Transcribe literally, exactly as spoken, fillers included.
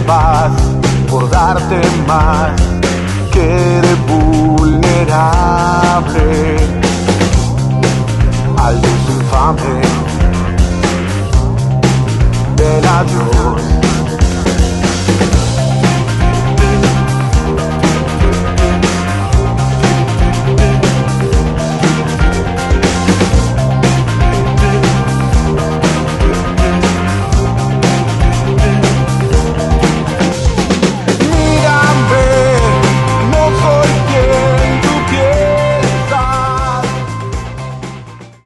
paz, por darte más que de vulnerable al Dios infame del adiós.